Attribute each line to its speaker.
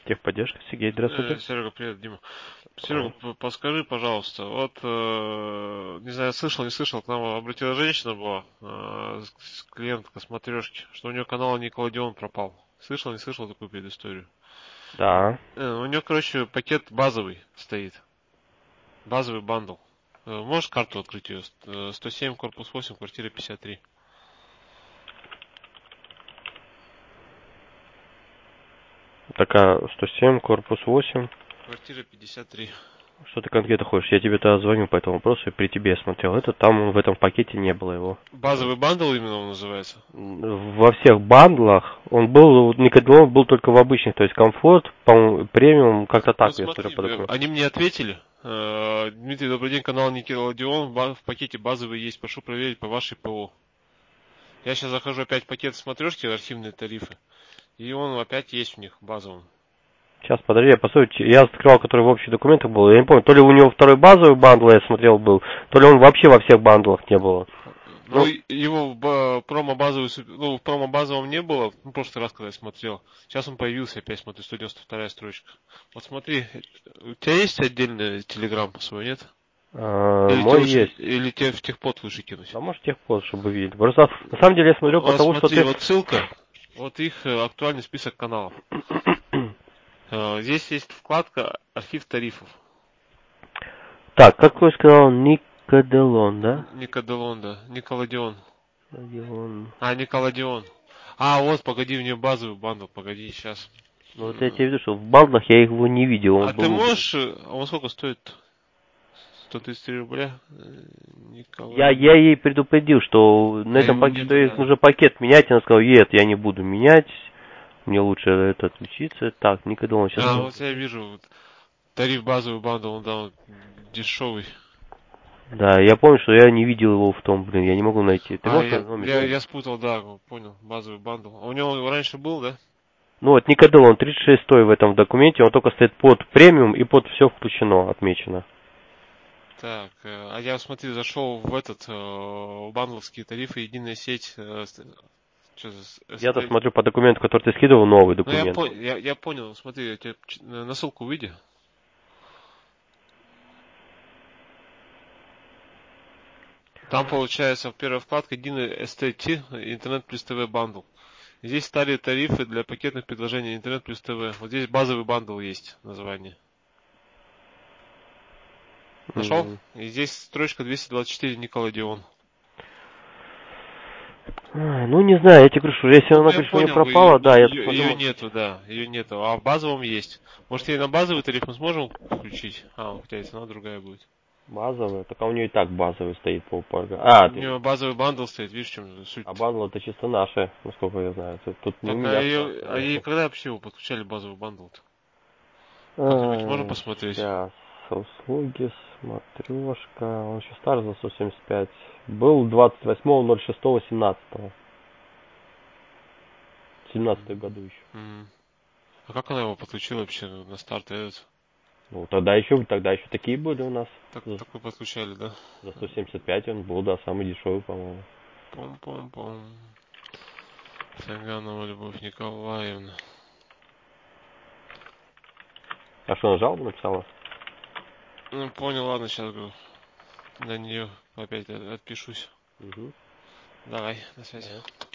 Speaker 1: Техподдержка, Сергей, здравствуйте.
Speaker 2: Серега, привет, Дима. Серега, подскажи, пожалуйста, вот, не знаю, слышал, не слышал, к нам обратилась женщина была, клиентка смотрешки, что у нее канал Никелодеон пропал. Слышал, не слышал такую предысторию?
Speaker 1: Да.
Speaker 2: У нее, короче, пакет базовый стоит, базовый бандл. Можешь карту открыть ее? 107, корпус 8, квартира 53.
Speaker 1: Такая 107, корпус 8.
Speaker 2: Квартира 53.
Speaker 1: Что ты конкретно хочешь? Я тебе-то звоню по этому вопросу, и при тебе смотрел. Это там в этом пакете не было его.
Speaker 2: Базовый бандл именно он называется?
Speaker 1: Во всех бандлах он был, Никелодеон был только в обычных, то есть комфорт, по-моему, премиум, как-то так,
Speaker 2: Вот
Speaker 1: я смотрю
Speaker 2: смотри,
Speaker 1: по документам.
Speaker 2: они мне ответили. Дмитрий, добрый день, канал Никелодеон. В пакете базовый есть. Прошу проверить по вашей ПО. Я сейчас захожу опять в пакет смотрешки, архивные тарифы. И он опять есть у них базовым.
Speaker 1: Сейчас, подожди, я посмотрю. Я открывал, который в общих документах был. Я не помню, то ли у него второй базовый бандл, я смотрел, был, то ли он вообще во всех бандлах не было.
Speaker 2: Ну, его в промо-базовый, ну, в промо-базовом не было, в прошлый раз, когда я смотрел. Сейчас он появился, опять смотрю, 192 строчка. Вот смотри, у тебя есть отдельный телеграм свой, нет? Или тебе
Speaker 1: Мой
Speaker 2: лучше,
Speaker 1: есть.
Speaker 2: или тебе в техпод лучше кинуть?
Speaker 1: Да может техпод, чтобы видели. Просто на самом деле я смотрю
Speaker 2: Вот
Speaker 1: потому, что
Speaker 2: смотри,
Speaker 1: ты...
Speaker 2: вот ссылка, вот их актуальный список каналов. Здесь есть вкладка «Архив тарифов».
Speaker 1: Так, как вы сказал, Никоделон, да?
Speaker 2: Никоделон, да. Николодеон.
Speaker 1: Никоделон.
Speaker 2: Николодеон. Вот, погоди, у нее базовый бандл, погоди, сейчас.
Speaker 1: Ну вот я тебе вижу, что в бандлах я его не видел. Он
Speaker 2: А ты
Speaker 1: был...
Speaker 2: можешь, он сколько стоит? 133 рубля?
Speaker 1: Я
Speaker 2: Николодеон.
Speaker 1: ей предупредил, что на
Speaker 2: А
Speaker 1: этом
Speaker 2: его
Speaker 1: пакете, что
Speaker 2: нету,
Speaker 1: ей
Speaker 2: да.
Speaker 1: нужно пакет менять. Она сказала, нет, я не буду менять. Мне лучше это отключиться. Так, Никоделон сейчас...
Speaker 2: Вот я вижу, вот, тариф базовый бандл, он там дешевый.
Speaker 1: Да, я помню, что я не видел его в том, я не могу найти. Ты можешь
Speaker 2: Я,
Speaker 1: номер
Speaker 2: я,
Speaker 1: сказать?
Speaker 2: я спутал, да, понял, базовый бандл. А у него раньше был, да?
Speaker 1: Ну вот Никоделон 36 в этом документе, он только стоит под премиум и под все включено, отмечено.
Speaker 2: Так, я, смотри, зашел в этот, бандловские тарифы, единая сеть, что за
Speaker 1: Я-то
Speaker 2: ST.
Speaker 1: смотрю по документу, который ты скидывал, новый
Speaker 2: Ну,
Speaker 1: документ.
Speaker 2: я понял, смотри, я тебе на ссылку выйди. Там получается в первой вкладке единый STT, интернет плюс ТВ бандл. Здесь старые тарифы для пакетных предложений интернет плюс ТВ. Вот здесь базовый бандл есть название. Нашел? И здесь строчка 224 Николодеон.
Speaker 1: Ну, не знаю, я тебе говорю, что если
Speaker 2: Ну,
Speaker 1: она
Speaker 2: я
Speaker 1: говорит, что у нее
Speaker 2: понял,
Speaker 1: пропала, да, я посмотрю,
Speaker 2: ее
Speaker 1: может...
Speaker 2: нету, да, ее нету. А в базовом есть. Может, ей на базовый тариф мы сможем включить? Хотя и цена другая будет.
Speaker 1: Базовая, так а у нее и так базовый стоит полпарка.
Speaker 2: У
Speaker 1: Ты...
Speaker 2: нее базовый бандл стоит, видишь, в чем суть?
Speaker 1: А базовый это чисто наши, насколько я знаю. Тут не у
Speaker 2: Так,
Speaker 1: меня ситуация.
Speaker 2: ей когда вообще его подключали базовый бандл-то? Как-нибудь можно посмотреть?
Speaker 1: Сейчас, услуги, смотрешка, он еще старый за 175. Был 28.06.17. 17 году еще.
Speaker 2: А как она его подключила вообще на старт этот?
Speaker 1: Ну, тогда еще такие были у нас.
Speaker 2: Такой подключали, да?
Speaker 1: За 175 он был, да, самый дешевый, по-моему.
Speaker 2: Пом-пом-пом. Саганова Любовь Николаевна.
Speaker 1: А что, она жалобу написала?
Speaker 2: Ну, понял, ладно, сейчас говорю. На нее опять отпишусь.
Speaker 1: Угу.
Speaker 2: Давай, на связи.
Speaker 1: Ага.